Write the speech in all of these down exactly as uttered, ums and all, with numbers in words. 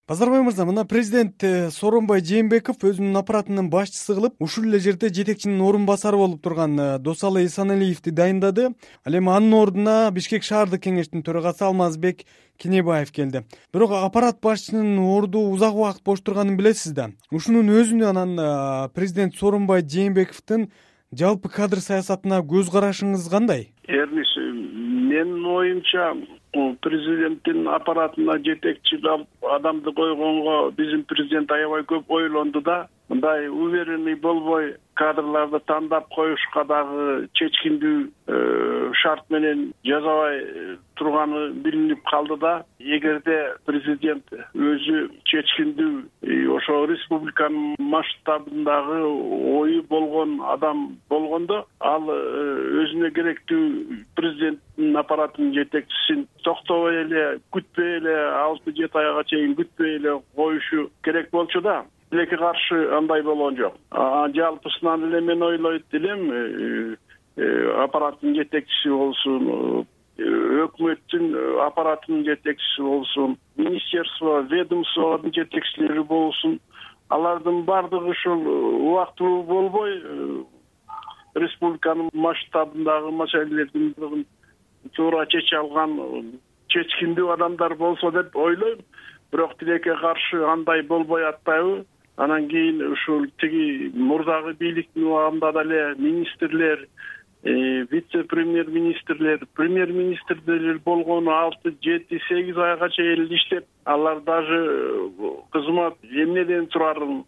Базарбай мырза, мына президент Сооронбай Жээнбеков өзүнүн аппаратынын башчысы кылып, ушул эле жерде жетекчинин орун басары болуп турган Досалы Эсаналиевди дайындады. Ал эми анын ордуна Бишкек шаардык кеңештин төрагасы Алмазбек Кенебаев келди. Бирок аппарат башчынын орду узак убакыт бош турганын билесиз да. Ушунун өзүнө анан президент Сооронбай Жээнбековдун жалпы кадр саясатына көз карашыңыз кандай? Эрнис, менин оюмча президенттин аппаратына жетекчи адамды койгонго биздин президент аябай көп ойлонду да, мындай уверенный болбой кадрларды тандап коюшка дагы чечкиндүү шарт менен жасабай турганы билинип калды да. Эгерде президент өзү чечкиндүү ошо республиканын масштабындагы ою болгон адам болгондо, ал өзүнө керектүү президенттин аппаратынын жетекчисин токтобой эле, күтпөй эле, алты жети айга чейин күтпөй эле коюшу керек болчу да. Тилекке каршы андай болгон жок. Жалпысынан эле мен ойлойт элем, аппараттын жетекчиси болсун, өкмөттүн аппаратынын жетекчиси болсун, министерство, ведомствонун жетекчилери болсун, алардын бардыгы ушул убактылуу болбой республиканын масштабындагы маселелердин туура чече алган чечкиндүү адамдар болсо деп ойлойм. Бирок тилекке каршы андай болбой атпайбы? Анан кийин ушул тиги мурдагы бийликтин убагында деле министрлер, вице-премьер-министрлер, премьер-министрлер болгону алты жети сегиз айга чейин иштеп, алар даже кызмат эмнеден турарын,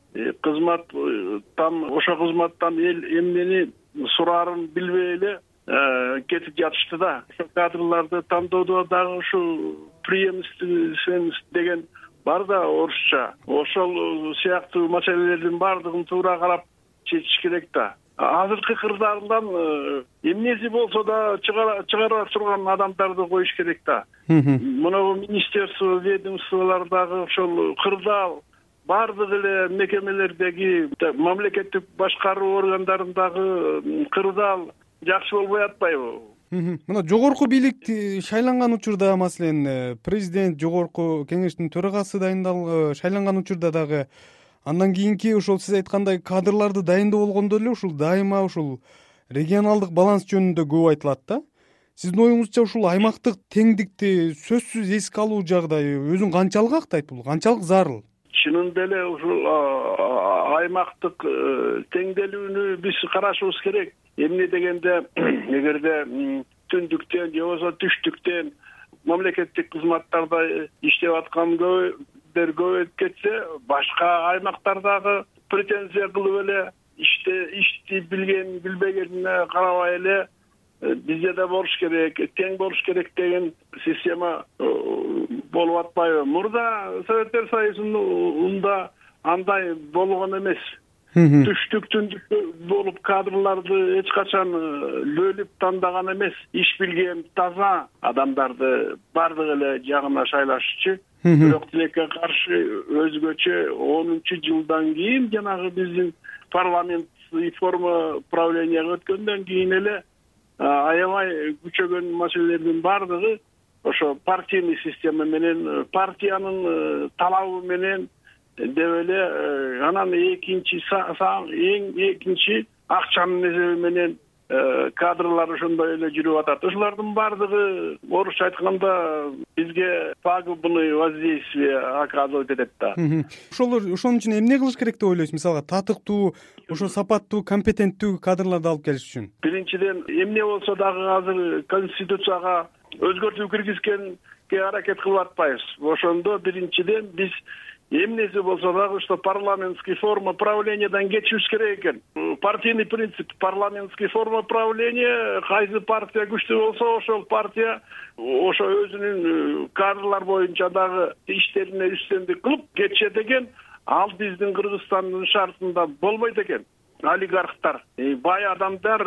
кызматтан, ошо кызматтан эл эмнени сурарын билбей эле кетип жатышты да. Ошо кадрларды тандоодо дагы ушул преемственность деген бар да, орусча. Ошол сыяктуу маселелердин бардыгын туура карап чечиш керек да. Азыркы кырдаалдан эмнеси болсо да чыгара турган адамдарды коюш керек да. Мына министерство, ведомстволордогу ошол кырдаал, бардык эле мекемелердеги мамлекеттик башкаруу органдарындагы кырдаал жакшы болбой атпайбы? Мына жогорку бийлик шайланган учурда, маселен, президент, жогорку кеңештин төрагасы дайындал шайланган учурда дагы, андан кийинки ошол сиз айткандай кадрларды дайындоо болгондо эле ушул дайыма ушул регионалдык баланс жөнүндө көп айтылат да. Сиздин оюңузча ушул аймактык теңдикти сөзсүз эске алуу жагдайы өзүн канчалык актайт, бул канчалык зарыл? Чынында эле ушул аймактык теңделүүнү биз карашыбыз керек. Эмне дегенде, эгерде түндүктөн же болбосо түштүктөн мамлекеттик кызматтарда иштеп аткан көбдөр көбөйүп кетсе, башка аймактардагы претензия кылып эле иште ишти билген билбегенине карабай эле бизде да болуш керек, тең болуш керек деген система болуп атпайбы? Мурда Советтер Союзунда андай болгон эмес. Түштүк түндүк болуп кадрларды эч качан бөлүп тандаган эмес. Иш билген таза адамдарды бардык эле жагына шайлашчы. Бирок тилекке каршы өзгөчө онунчу жылдан кийин жанагы биздин парламент реформа правленияга өткөндөн кийин эле аябай күчөгөн маселелердин бардыгы ошо партийный система менен, партиянын талабы менен деп эле, анан экинчи эң экинчи акчанын эсеби менен кадрлар ошондой эле жүрүп атат. Ошолордун бардыгы орусча айтканда бизге пагубный воздействие оказывать этет да. Ошолор ошонун үчүн эмне кылыш керек деп ойлойсуз? Мисалга татыктуу, ошо сапаттуу, компетенттүү кадрларды алып келиш үчүн. Биринчиден, эмне болсо дагы азыр конституцияга өзгөртүү киргизгенге аракет кылып атпайбыз. Ошондо биринчиден биз эмнеси болсо дагы что парламентский форма правлениядан кетишибиз керек экен. Партийный принцип, парламентский форма правления, кайсы партия күчтүү болсо ошол партия ошо өзүнүн кадрлар боюнча дагы иштерине үстөмдүк кылып кетишет экен. Ал биздин Кыргызстандын шартында болбойт экен. Олигархтар, бай адамдар,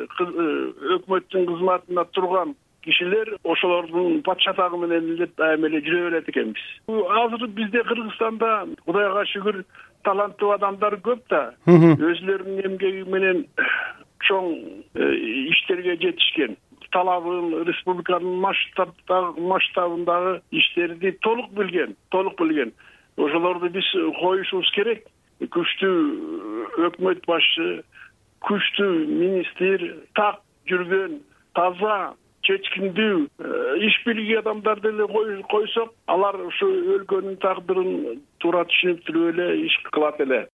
өкмөттүн кызматында турган кишилер ошолордун патшатагы менен эле дайыма эле жүрө берет экенбиз. Азыр бизде Кыргызстанда Кудайга шүгүр таланттуу адамдар көп да, өзлөрүнүн эмгеги менен чоң иштерге жетишкен. Талабын республиканын масштабындагы иштерди толук билген, толук билген. ошолорду биз коюшубуз керек. Күчтүү өкмөт башчы, күчтүү министр, так жүргөн, таза, чечкиндүү иш билги адамдарды эле койсок, алар ушу өлкөнүн тагдырын туура түшүнүп туруп эле иш кылат эле.